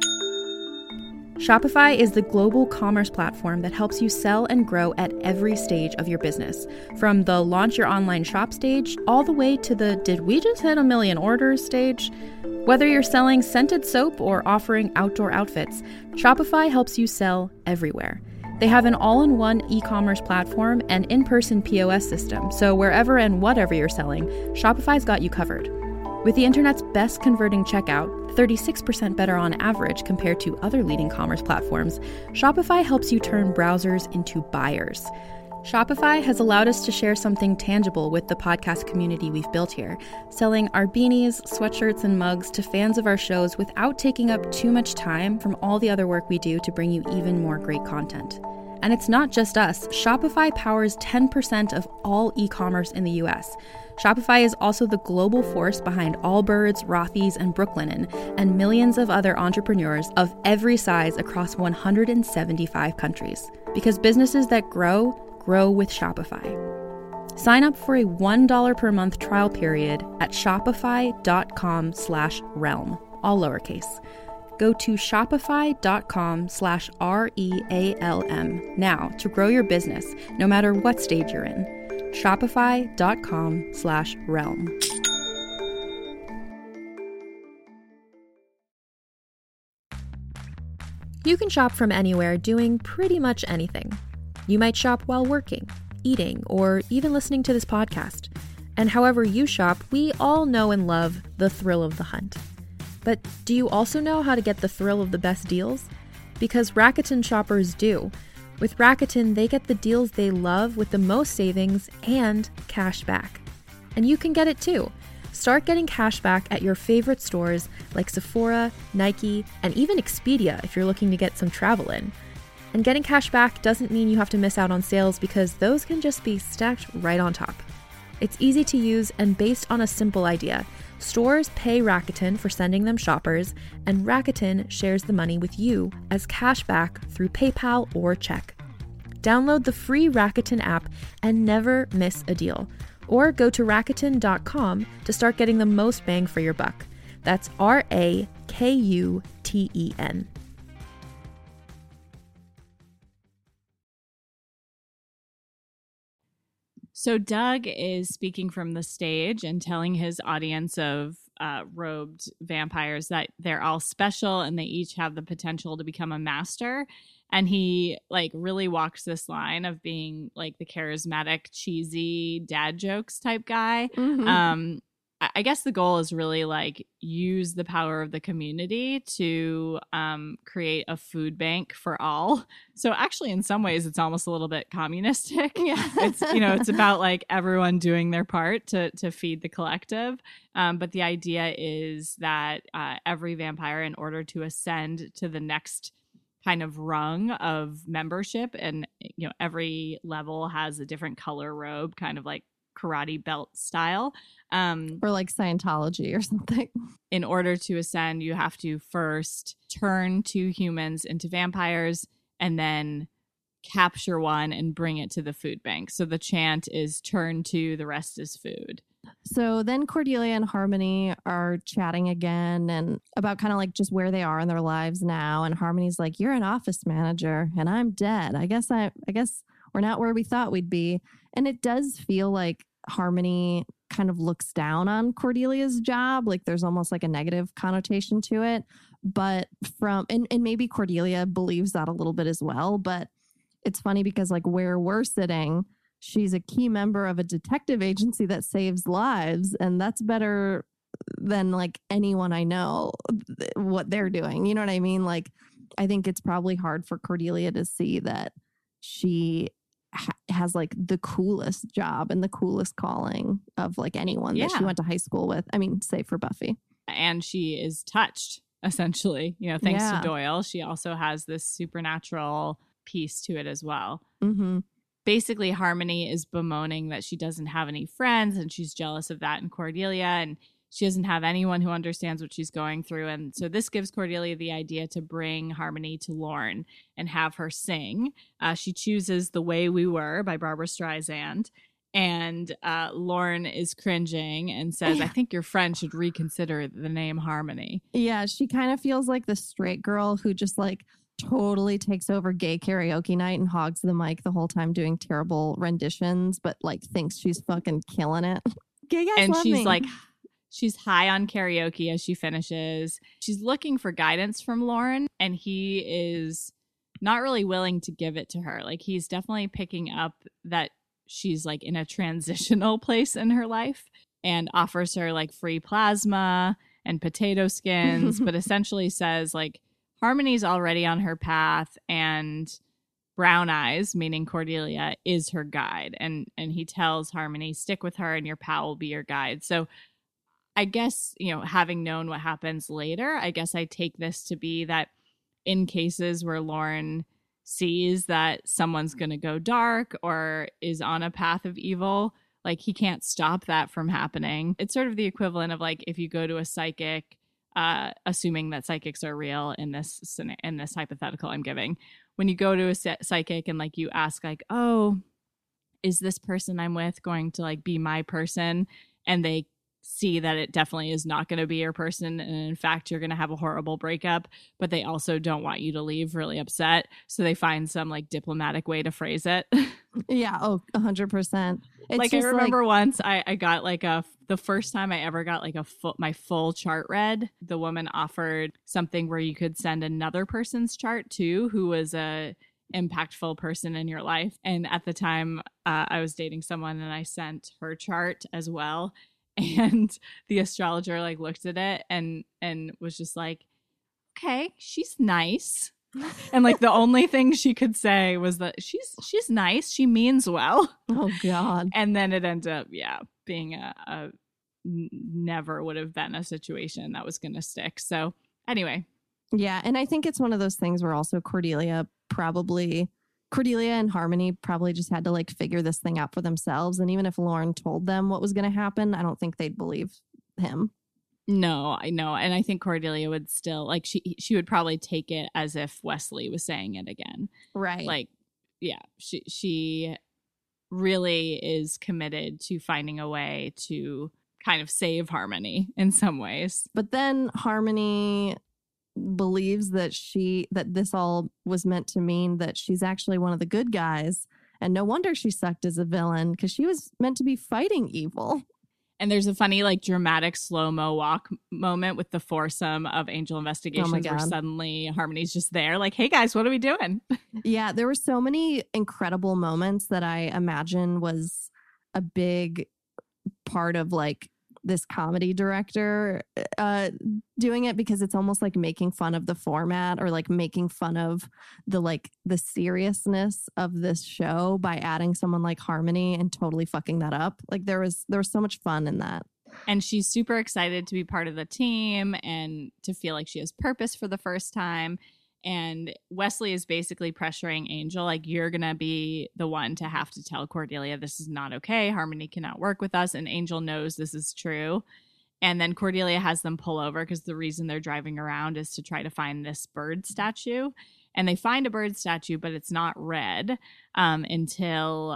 Shopify is the global commerce platform that helps you sell and grow at every stage of your business, from the launch your online shop stage all the way to the did we just hit a million orders stage. Whether you're selling scented soap or offering outdoor outfits, Shopify helps you sell everywhere. They have an all-in-one e-commerce platform and in-person P O S system, so wherever and whatever you're selling, Shopify's got you covered. With the internet's best converting checkout, thirty-six percent better on average compared to other leading commerce platforms, Shopify helps you turn browsers into buyers. Shopify has allowed us to share something tangible with the podcast community we've built here, selling our beanies, sweatshirts, and mugs to fans of our shows without taking up too much time from all the other work we do to bring you even more great content. And it's not just us. Shopify powers ten percent of all e-commerce in the U S. Shopify is also the global force behind Allbirds, Rothy's, and Brooklinen, and millions of other entrepreneurs of every size across one hundred seventy-five countries. Because businesses that grow, grow with Shopify. Sign up for a one dollar per month trial period at shopify.com slash realm, all lowercase. Go to shopify.com slash R-E-A-L-M now to grow your business, no matter what stage you're in. Shopify.com slash realm. You can shop from anywhere doing pretty much anything. You might shop while working, eating, or even listening to this podcast. And however you shop, we all know and love the thrill of the hunt. But do you also know how to get the thrill of the best deals? Because Rakuten shoppers do. With Rakuten, they get the deals they love with the most savings and cash back. And you can get it too. Start getting cash back at your favorite stores like Sephora, Nike, and even Expedia if you're looking to get some travel in. And getting cash back doesn't mean you have to miss out on sales because those can just be stacked right on top. It's easy to use and based on a simple idea. Stores pay Rakuten for sending them shoppers, and Rakuten shares the money with you as cash back through PayPal or check. Download the free Rakuten app and never miss a deal. Or go to Rakuten dot com to start getting the most bang for your buck. That's R A K U T E N. So Doug is speaking from the stage and telling his audience of uh, robed vampires that they're all special and they each have the potential to become a master. And he like really walks this line of being like the charismatic, cheesy dad jokes type guy. Mm-hmm. Um, I guess the goal is really like use the power of the community to um, create a food bank for all. So actually, in some ways, it's almost a little bit communistic. Yeah. It's, you know, it's about like everyone doing their part to to feed the collective. Um, but the idea is that uh, every vampire, in order to ascend to the next kind of rung of membership, and you know, every level has a different color robe, kind of like karate belt style. Um, or like Scientology or something. In order to ascend, you have to first turn two humans into vampires and then capture one and bring it to the food bank. So the chant is turn two, the rest is food. So then Cordelia and Harmony are chatting again and about kind of like just where they are in their lives now. And Harmony's like, you're an office manager and I'm dead. I guess I, I guess we're not where we thought we'd be. And it does feel like Harmony kind of looks down on Cordelia's job. Like there's almost like a negative connotation to it. But from, and, and maybe Cordelia believes that a little bit as well. But it's funny because like where we're sitting, she's a key member of a detective agency that saves lives. And that's better than like anyone I know what they're doing. You know what I mean? Like, I think it's probably hard for Cordelia to see that she ha- has like the coolest job and the coolest calling of like anyone Yeah. that she went to high school with. I mean, save for Buffy. And she is touched, essentially, you know, thanks Yeah. to Doyle. She also has this supernatural piece to it as well. Mm-hmm. Basically, Harmony is bemoaning that she doesn't have any friends, and she's jealous of that in Cordelia, and she doesn't have anyone who understands what she's going through. And so this gives Cordelia the idea to bring Harmony to Lorne and have her sing. Uh, she chooses The Way We Were by Barbara Streisand. And uh, Lorne is cringing and says, I think your friend should reconsider the name Harmony. Yeah, she kind of feels like the straight girl who just like totally takes over gay karaoke night and hogs the mic the whole time doing terrible renditions, but like thinks she's fucking killing it. Gay guys And love she's me. like, she's high on karaoke as she finishes. She's looking for guidance from Lorne, and he is not really willing to give it to her. Like, he's definitely picking up that she's like in a transitional place in her life and offers her like free plasma and potato skins, but essentially says like Harmony's already on her path and Brown Eyes, meaning Cordelia, is her guide. And and he tells Harmony, stick with her and your pal will be your guide. So I guess, you know, having known what happens later, I guess I take this to be that in cases where Lorne sees that someone's going to go dark or is on a path of evil, like he can't stop that from happening. It's sort of the equivalent of like if you go to a psychic, uh, assuming that psychics are real in this in this hypothetical I'm giving. When you go to a psychic and like you ask like, oh, is this person I'm with going to like be my person? And they see that it definitely is not going to be your person, and in fact you're going to have a horrible breakup, but they also don't want you to leave really upset, so they find some like diplomatic way to phrase it. Yeah, oh, one hundred percent. It's like I just, remember once I, I got like a the first time I ever got like a full, my full chart read, the woman offered something where you could send another person's chart too, who was a impactful person in your life. And at the time uh, I was dating someone, and I sent her chart as well. And the astrologer like looked at it and and was just like, okay, she's nice. And like the only thing she could say was that she's she's nice, she means well. Oh God. And then it ended up, yeah, being a, a never would have been a situation that was going to stick. So anyway. Yeah, and I think it's one of those things where also Cordelia probably Cordelia and Harmony probably just had to like figure this thing out for themselves. And even if Lorne told them what was going to happen, I don't think they'd believe him. No, I know. And I think Cordelia would still like she she would probably take it as if Wesley was saying it again. Right. Like, yeah, she she really is committed to finding a way to kind of save Harmony in some ways. But then Harmony believes that she that this all was meant to mean that she's actually one of the good guys, and no wonder she sucked as a villain, because she was meant to be fighting evil. And there's a funny like dramatic slow-mo walk moment with the foursome of Angel Investigations, oh where suddenly Harmony's just there like, hey guys, what are we doing? Yeah, there were so many incredible moments that I imagine was a big part of like this comedy director uh doing it, because it's almost like making fun of the format, or like making fun of the like the seriousness of this show by adding someone like Harmony and totally fucking that up. Like there was there was so much fun in that. And she's super excited to be part of the team and to feel like she has purpose for the first time. And Wesley is basically pressuring Angel, like, you're going to be the one to have to tell Cordelia this is not okay. Harmony cannot work with us. And Angel knows this is true. And then Cordelia has them pull over because the reason they're driving around is to try to find this bird statue. And they find a bird statue, but it's not red um, until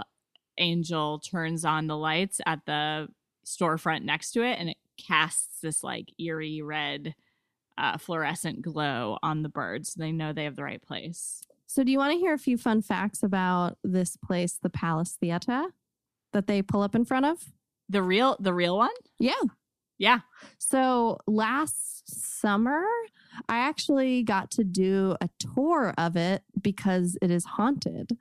Angel turns on the lights at the storefront next to it. And it casts this like eerie red Uh, fluorescent glow on the birds, so they know they have the right place. So do you want to hear a few fun facts about this place, the Palace Theatre, that they pull up in front of? The real the real one? Yeah. Yeah. So last summer, I actually got to do a tour of it because it is haunted.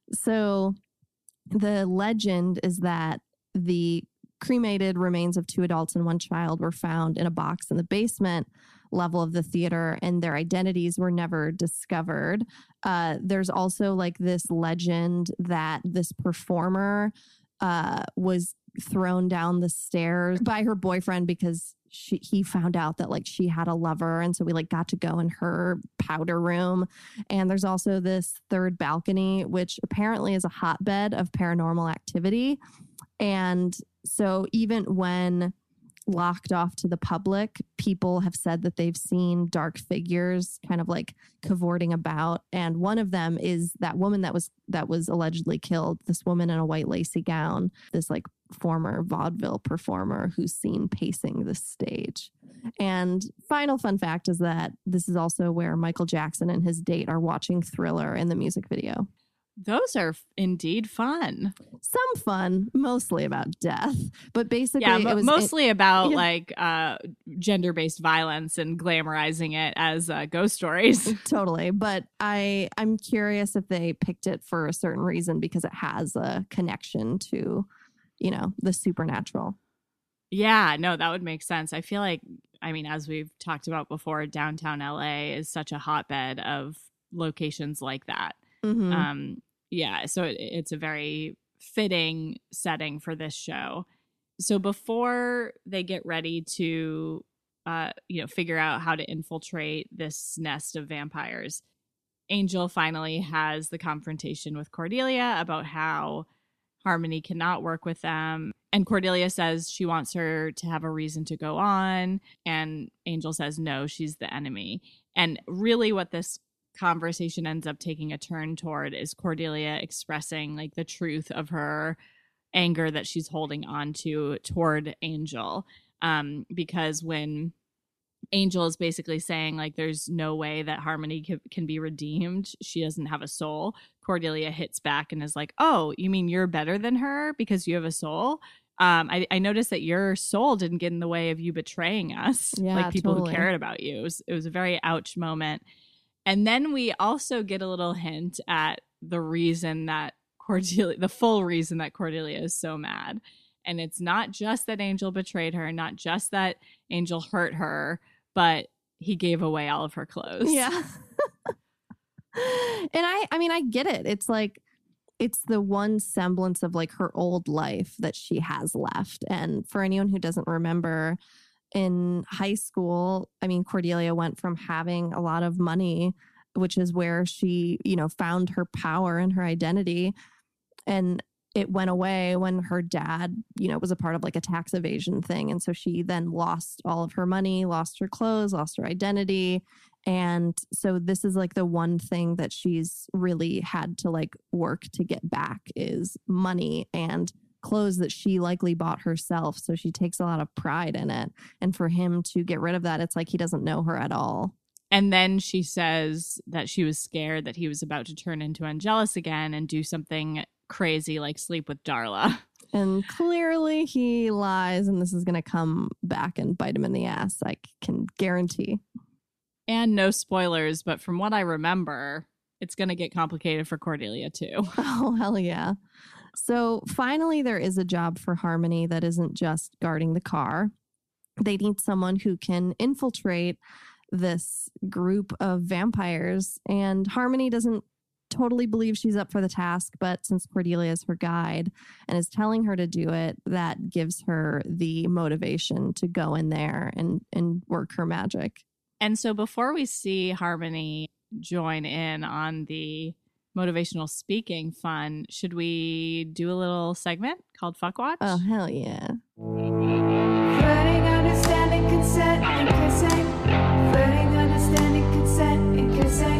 So the legend is that the cremated remains of two adults and one child were found in a box in the basement level of the theater, and their identities were never discovered. Uh, there's also like this legend that this performer uh, was thrown down the stairs by her boyfriend because she he found out that like she had a lover, and so we like got to go in her powder room. And there's also this third balcony, which apparently is a hotbed of paranormal activity. And so even when locked off to the public, people have said that they've seen dark figures kind of like cavorting about. And one of them is that woman that was that was allegedly killed, this woman in a white lacy gown, this like former vaudeville performer who's seen pacing the stage. And final fun fact is that this is also where Michael Jackson and his date are watching Thriller in the music video. Those are indeed fun. Some fun, mostly about death, but basically yeah, mo- it was mostly it, about yeah. like uh, gender-based violence and glamorizing it as uh, ghost stories. Totally. But I, I'm curious if they picked it for a certain reason because it has a connection to, you know, the supernatural. Yeah, no, that would make sense. I feel like, I mean, as we've talked about before, downtown L A is such a hotbed of locations like that. Mm-hmm. Um, yeah, so it, it's a very fitting setting for this show. So before they get ready to, uh, you know, figure out how to infiltrate this nest of vampires, Angel finally has the confrontation with Cordelia about how Harmony cannot work with them. And Cordelia says she wants her to have a reason to go on. And Angel says, no, she's the enemy. And really what this conversation ends up taking a turn toward is Cordelia expressing like the truth of her anger that she's holding on to toward Angel. Um, because when Angel is basically saying like there's no way that Harmony can, can be redeemed, she doesn't have a soul, Cordelia hits back and is like, oh, you mean you're better than her because you have a soul? Um, I, I noticed that your soul didn't get in the way of you betraying us, yeah, like people totally. who cared about you. It was, it was a very ouch moment. And then we also get a little hint at the reason that Cordelia, the full reason that Cordelia is so mad. And it's not just that Angel betrayed her, not just that Angel hurt her, but he gave away all of her clothes. Yeah. And I, I mean, I get it. It's like, it's the one semblance of like her old life that she has left. And for anyone who doesn't remember, in high school, I mean, Cordelia went from having a lot of money, which is where she, you know, found her power and her identity. And it went away when her dad, you know, was a part of like a tax evasion thing. And so she then lost all of her money, lost her clothes, lost her identity. And so this is like the one thing that she's really had to like work to get back is money and clothes that she likely bought herself. So she takes a lot of pride in it. And for him to get rid of that, it's like he doesn't know her at all. And then she says that she was scared that he was about to turn into Angelus again and do something crazy like sleep with Darla. And clearly he lies, and this is going to come back and bite him in the ass. I can guarantee. And no spoilers, but from what I remember, it's going to get complicated for Cordelia too. Oh, hell yeah. So finally, there is a job for Harmony that isn't just guarding the car. They need someone who can infiltrate this group of vampires. And Harmony doesn't totally believe she's up for the task, but since Cordelia is her guide and is telling her to do it, that gives her the motivation to go in there and, and work her magic. And so before we see Harmony join in on the motivational speaking fun, should we do a little segment called Fuck Watch? Oh, hell yeah. Flirting, understanding, consent, and kissing. Flirting, understanding, consent, and kissing.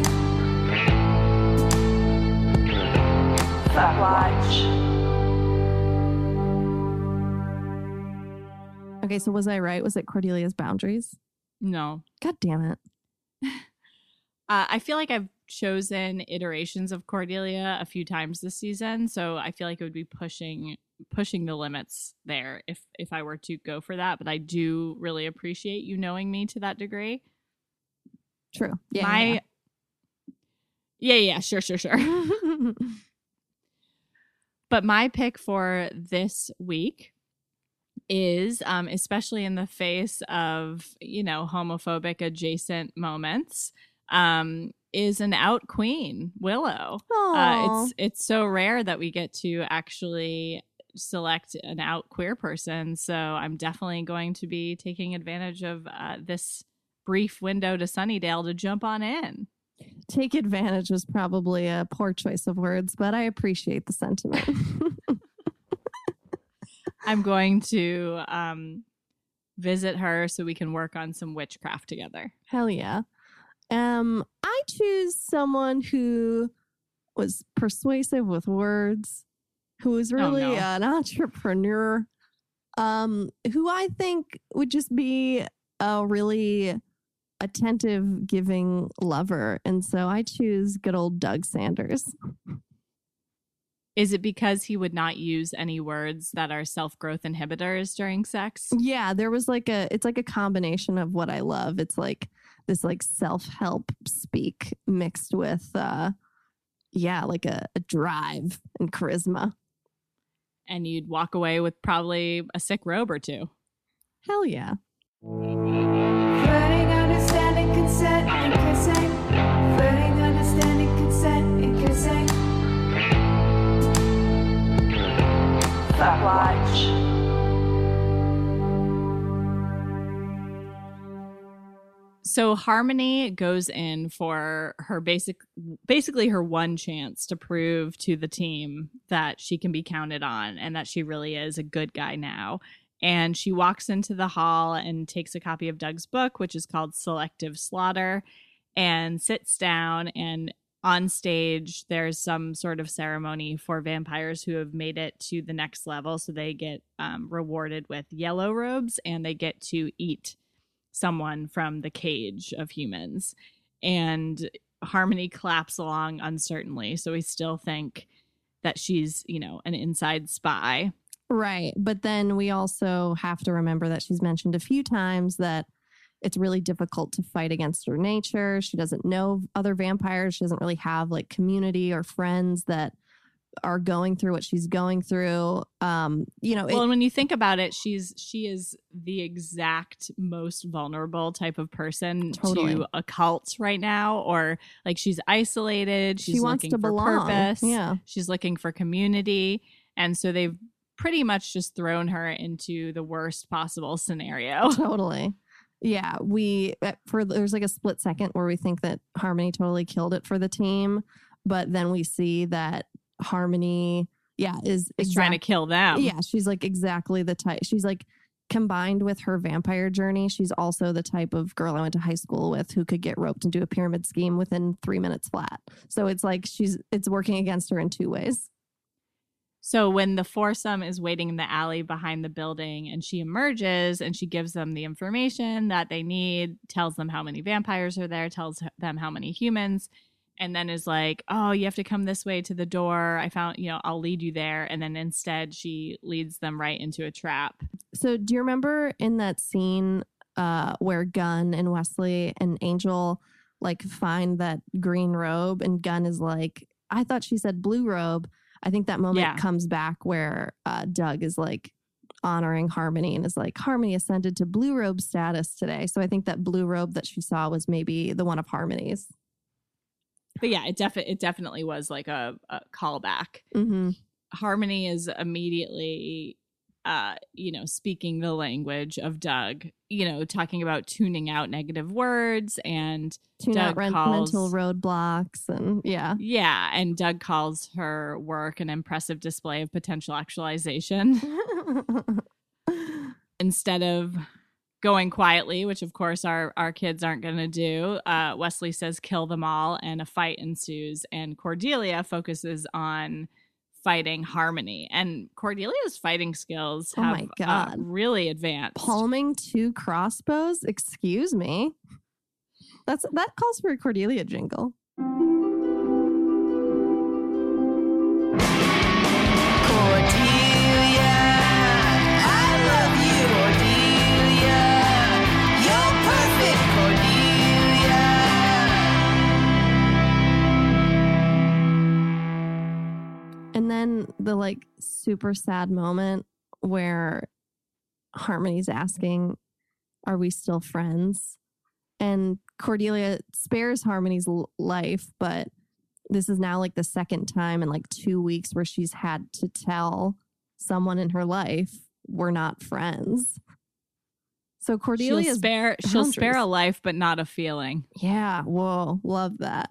Fuck Watch. Okay, so was I right? Was it Cordelia's boundaries? No. God damn it. Uh, I feel like I've chosen iterations of Cordelia a few times this season, so I feel like it would be pushing pushing the limits there if if I were to go for that. But I do really appreciate you knowing me to that degree. True. Yeah. My yeah. yeah, yeah, sure, sure, sure. But my pick for this week is, um, especially in the face of, you know, homophobic adjacent moments, um, is an out queen, Willow. Uh, it's it's so rare that we get to actually select an out queer person. So I'm definitely going to be taking advantage of uh, this brief window to Sunnydale to jump on in. Take advantage was probably a poor choice of words, but I appreciate the sentiment. I'm going to um, visit her so we can work on some witchcraft together. Hell yeah. Um, I choose someone who was persuasive with words, who was really Oh, no. an entrepreneur, um, who I think would just be a really attentive, giving lover. And so I choose good old Doug Sanders. Is it because he would not use any words that are self-growth inhibitors during sex? Yeah, there was like a, it's like a combination of what I love. It's like this like self-help speak mixed with, uh, yeah, like a, a drive and charisma. And you'd walk away with probably a sick robe or two. Hell yeah. Flirting, understanding, consent, and kissing. Flirting, understanding, consent, and kissing. Fuck watch. So Harmony goes in for her basic, basically her one chance to prove to the team that she can be counted on and that she really is a good guy now. And she walks into the hall and takes a copy of Doug's book, which is called Selective Slaughter, and sits down. And on stage, there's some sort of ceremony for vampires who have made it to the next level. So they get um, rewarded with yellow robes and they get to eat someone from the cage of humans. And Harmony claps along uncertainly. So we still think that she's, you know, an inside spy. Right. But then we also have to remember that she's mentioned a few times that it's really difficult to fight against her nature. She doesn't know other vampires. She doesn't really have like community or friends that are going through what she's going through. Um, you know, Well, it, and when you think about it, she's she is the exact most vulnerable type of person Totally. to a cult right now, or like she's isolated. She's she wants looking to for belong. purpose. Yeah. She's looking for community, and so they've pretty much just thrown her into the worst possible scenario. Totally. Yeah, we for there's like a split second where we think that Harmony totally killed it for the team, but then we see that Harmony, yeah, is Is trying to exact- kill them. Yeah, she's like exactly the type. She's like combined with her vampire journey. She's also the type of girl I went to high school with who could get roped into a pyramid scheme within three minutes flat. So it's like she's it's working against her in two ways. So when the foursome is waiting in the alley behind the building and she emerges and she gives them the information that they need, tells them how many vampires are there, tells them how many humans, and then is like, oh, you have to come this way to the door. I found, you know, I'll lead you there. And then instead she leads them right into a trap. So do you remember in that scene uh, where Gunn and Wesley and Angel like find that green robe and Gunn is like, I thought she said blue robe. I think that moment Yeah. comes back where uh, Doug is like honoring Harmony and is like, Harmony ascended to blue robe status today. So I think that blue robe that she saw was maybe the one of Harmony's. But yeah, it, defi- it definitely was like a, a callback. Mm-hmm. Harmony is immediately, uh, you know, speaking the language of Doug, you know, talking about tuning out negative words and Tune Doug out rent- calls- mental roadblocks and yeah. yeah. And Doug calls her work an impressive display of potential actualization. Instead of going quietly, which of course our, our kids aren't going to do, uh, Wesley says, kill them all. And a fight ensues. And Cordelia focuses on fighting Harmony. And Cordelia's fighting skills Oh have my uh, God. really advanced. Palming two crossbows? Excuse me. That's that calls for a Cordelia jingle. Cordelia, I love you, Cordelia. You're perfect, Cordelia. And then the like super sad moment where Harmony's asking, are we still friends? And Cordelia spares Harmony's l- life, but this is now like the second time in like two weeks where she's had to tell someone in her life we're not friends. So Cordelia she'll spare she'll spare a life, but not a feeling. Yeah, whoa, love that.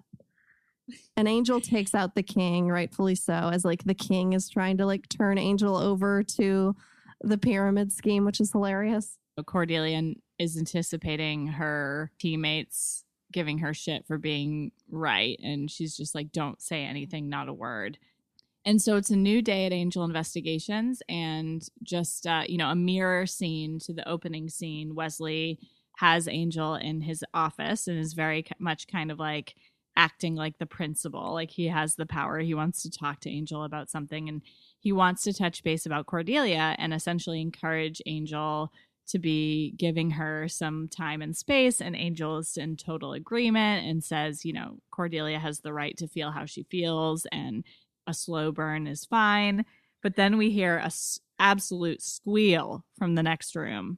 And Angel takes out the king, rightfully so, as like the king is trying to like turn Angel over to the pyramid scheme, which is hilarious. Cordelia is anticipating her teammates giving her shit for being right, and she's just like, don't say anything, not a word. And so it's a new day at Angel Investigations, and just uh, you know, a mirror scene to the opening scene. Wesley has Angel in his office and is very much kind of like acting like the principal, like he has the power. He wants to talk to Angel about something, and he wants to touch base about Cordelia and essentially encourage Angel to be giving her some time and space. And Angel is in total agreement and says, you know, Cordelia has the right to feel how she feels and a slow burn is fine. But then we hear a s- absolute squeal from the next room.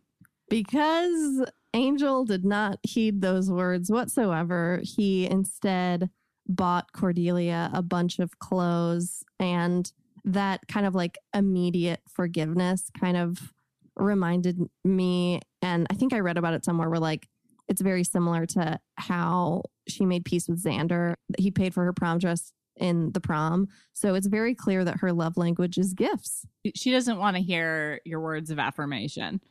Because Angel did not heed those words whatsoever. He instead bought Cordelia a bunch of clothes, and that kind of like immediate forgiveness kind of reminded me, and I think I read about it somewhere, where like it's very similar to how she made peace with Xander. He paid for her prom dress in the prom. So it's very clear that her love language is gifts. She doesn't want to hear your words of affirmation.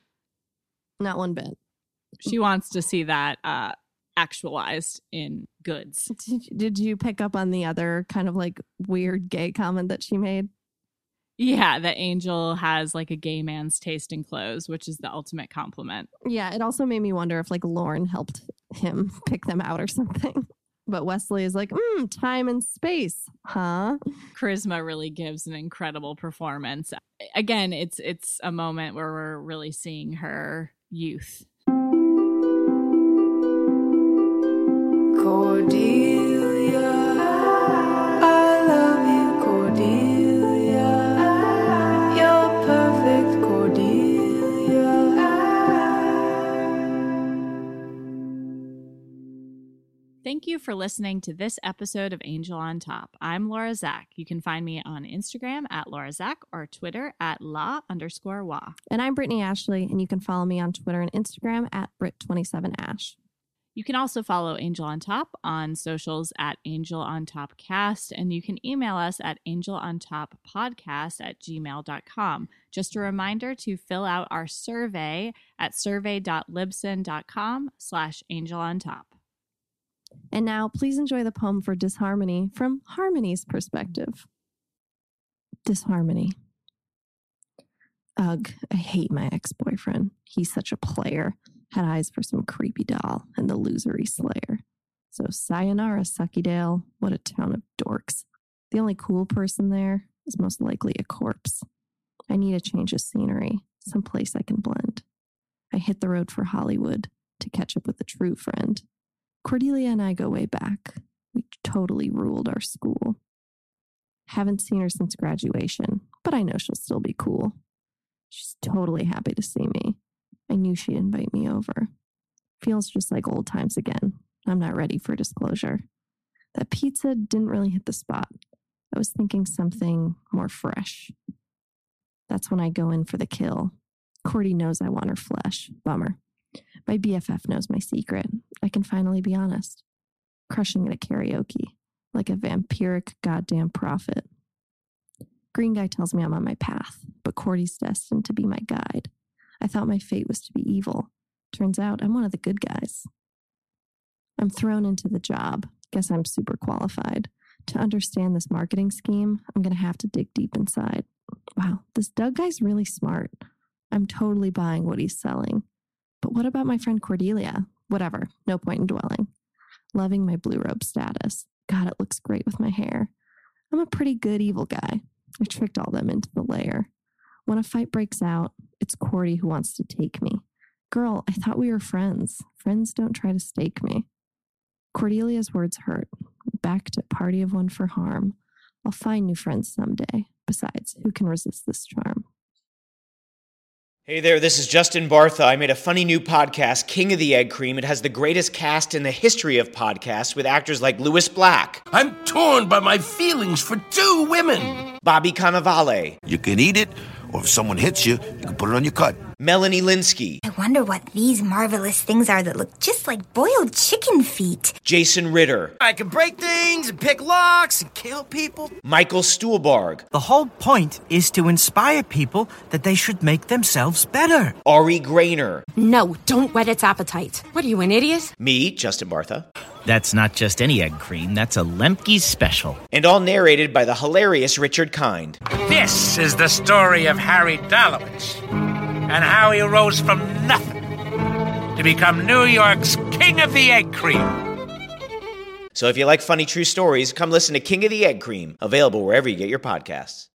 Not one bit. She wants to see that uh, actualized in goods. Did, did you pick up on the other kind of like weird gay comment that she made? Yeah, that Angel has like a gay man's taste in clothes, which is the ultimate compliment. Yeah, it also made me wonder if like Lauren helped him pick them out or something. But Wesley is like, mm, time and space, huh? Charisma really gives an incredible performance. Again, it's it's a moment where we're really seeing her youth. Cordelia, I love you, Cordelia. You're perfect, Cordelia. Thank you for listening to this episode of Angel on Top. I'm Laura Zach. You can find me on Instagram at Laura Zach or Twitter at la underscore wa. And I'm Brittany Ashley, and you can follow me on Twitter and Instagram at Brit twenty-seven Ash. You can also follow Angel on Top on socials at Angel on Top Cast, and you can email us at angelontoppodcast at gmail dot com. Just a reminder to fill out our survey at survey.libsyn.com slash angel on top. And now, please enjoy the poem for Disharmony from Harmony's perspective. Disharmony. Ugh, I hate my ex-boyfriend. He's such a player. Had eyes for some creepy doll and the losery slayer. So sayonara, Suckydale. What a town of dorks. The only cool person there is most likely a corpse. I need a change of scenery, someplace I can blend. I hit the road for Hollywood to catch up with a true friend. Cordelia and I go way back. We totally ruled our school. Haven't seen her since graduation, but I know she'll still be cool. She's totally happy to see me. I knew she'd invite me over. Feels just like old times again. I'm not ready for disclosure. That pizza didn't really hit the spot. I was thinking something more fresh. That's when I go in for the kill. Cordy knows I want her flesh. Bummer. My B F F knows my secret. I can finally be honest. Crushing it at karaoke, like a vampiric goddamn prophet. Green guy tells me I'm on my path, but Cordy's destined to be my guide. I thought my fate was to be evil. Turns out I'm one of the good guys. I'm thrown into the job. Guess I'm super qualified. To understand this marketing scheme, I'm going to have to dig deep inside. Wow, this Doug guy's really smart. I'm totally buying what he's selling. But what about my friend Cordelia? Whatever, no point in dwelling. Loving my blue robe status. God, it looks great with my hair. I'm a pretty good evil guy. I tricked all them into the lair. When a fight breaks out, it's Cordy who wants to take me. Girl, I thought we were friends. Friends don't try to stake me. Cordelia's words hurt. Back to party of one for harm. I'll find new friends someday. Besides, who can resist this charm? Hey there, this is Justin Bartha. I made a funny new podcast, King of the Egg Cream. It has the greatest cast in the history of podcasts with actors like Louis Black, I'm torn by my feelings for two women. Bobby Cannavale, You can eat it, or if someone hits you, you can put it on your cut. Melanie Linsky, I wonder what these marvelous things are that look just like boiled chicken feet. Jason Ritter, I can break things and pick locks and kill people. Michael Stuhlbarg, The whole point is to inspire people that they should make themselves better. Ari Grainer, No, don't whet its appetite. What are you, an idiot? me, Justin Bartha, That's not just any egg cream, that's a Lemke's special. and all narrated by the hilarious Richard Kind. This is the story of Harry Dalowitz and how he rose from nothing to become New York's King of the Egg Cream. So if you like funny true stories, come listen to King of the Egg Cream, available wherever you get your podcasts.